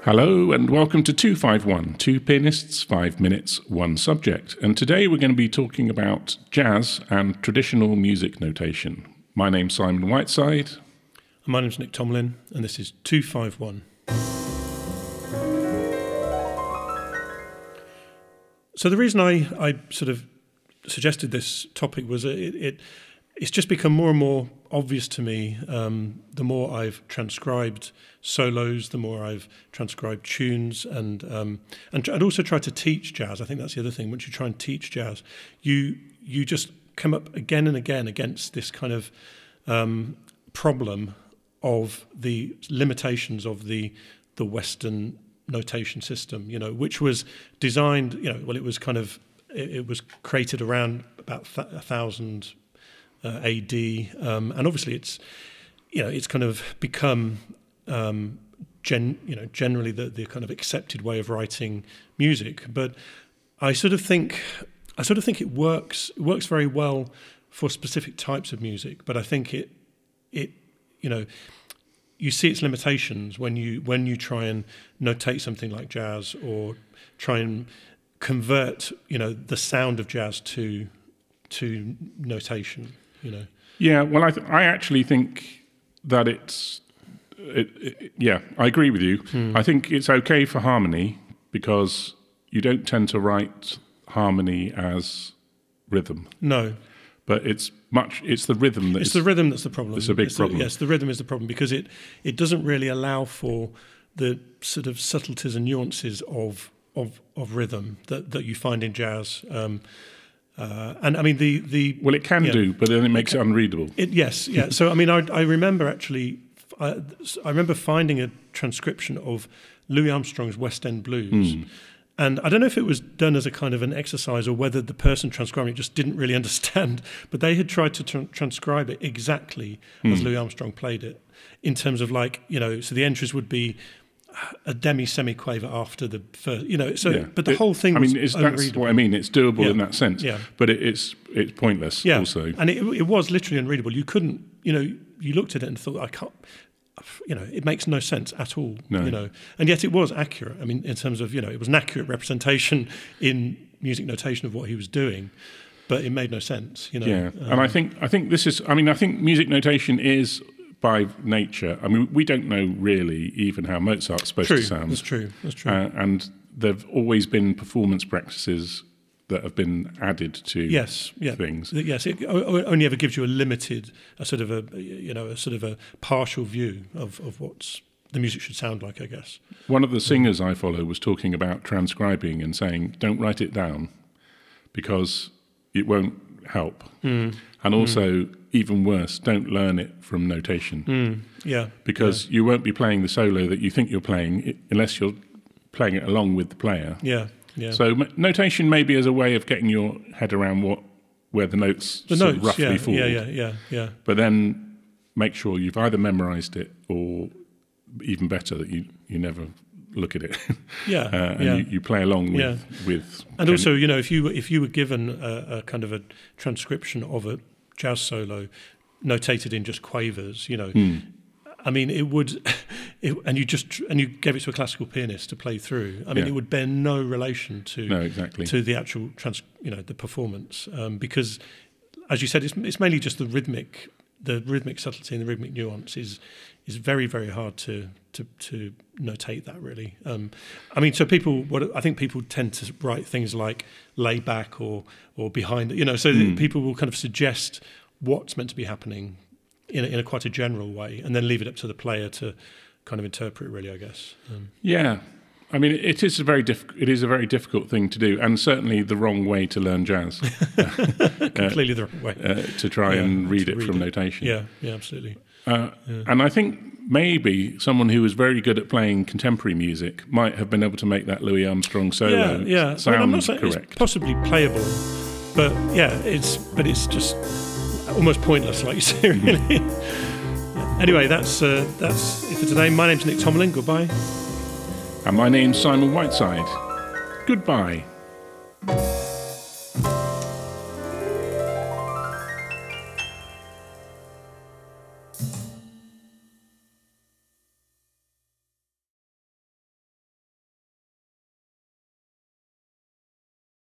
Hello and welcome to 251, two pianists, 5 minutes, one subject. And today we're going to be talking about jazz and traditional music notation. My name's Simon Whiteside. And my name's Nick Tomlin, and this is 251. So the reason I sort of suggested this topic was it's just become more and more obvious to me the more I've transcribed solos, the more I've transcribed tunes, and also try to teach jazz. I think that's the other thing. Once you try and teach jazz, you just come up again and again against this kind of problem of the limitations of the Western notation system, which was designed, it was kind of, it was created around about 1000 AD, and obviously it's kind of become generally the kind of accepted way of writing music. But I sort of think it works very well for specific types of music. But I think it you see its limitations when you try and notate something like jazz, or try and convert the sound of jazz to notation. Yeah, well, I actually think that I agree with you. I think it's okay for harmony because you don't tend to write harmony as rhythm. No. But it's the rhythm that's... It's the rhythm that's the problem. It's a big problem. Yes, the rhythm is the problem because it doesn't really allow for the sort of subtleties and nuances of rhythm that you find in jazz. And I mean well, it can do, but then it makes it unreadable. Yes. So I mean, I remember actually, I remember finding a transcription of Louis Armstrong's West End Blues, and I don't know if it was done as a kind of an exercise or whether the person transcribing it just didn't really understand. But they had tried to transcribe it exactly as Louis Armstrong played it, in terms of so the entries would be a semi-quaver after the first, but the whole thing was that's what I mean. It's doable in that sense, but it's pointless also. And it was literally unreadable. You couldn't, you looked at it and thought, I can't, it makes no sense at all, and yet it was accurate. I mean, in terms of, it was an accurate representation in music notation of what he was doing, but it made no sense, Yeah, and I think this is, I think music notation is, by nature, I mean, we don't know really even how Mozart's supposed to sound. That's true. And there've always been performance practices that have been added to things. Yes, it only ever gives you a sort of a partial view of what the music should sound like, I guess. One of the singers I follow was talking about transcribing and saying, don't write it down because it won't help. And also, even worse, don't learn it from notation. Because you won't be playing the solo that you think you're playing unless you're playing it along with the player. Yeah. So notation maybe as a way of getting your head around where the notes roughly fall. Yeah. But then make sure you've either memorised it or, even better, that you never look at it. You play along with and also, if you were given a kind of a transcription of a jazz solo notated in just quavers, I mean, it would, and you gave it to a classical pianist to play through. I mean, it would bear no relation to the actual the performance, because, as you said, it's mainly just the rhythmic subtlety and the rhythmic nuance is very, very hard to notate that, really. I mean, so I think people tend to write things like lay back or behind, so people will kind of suggest what's meant to be happening in a quite a general way, and then leave it up to the player to kind of interpret, really, I guess. I mean, it is a very difficult thing to do, and certainly the wrong way to learn jazz. Completely the wrong way to try and read it from notation. Yeah, absolutely. And I think maybe someone who was very good at playing contemporary music might have been able to make that Louis Armstrong solo sound I'm not saying correct. It's possibly playable, but it's just almost pointless, like you say, really. Anyway, that's it for today. My name's Nick Tomlin. Goodbye. And my name's Simon Whiteside. Goodbye.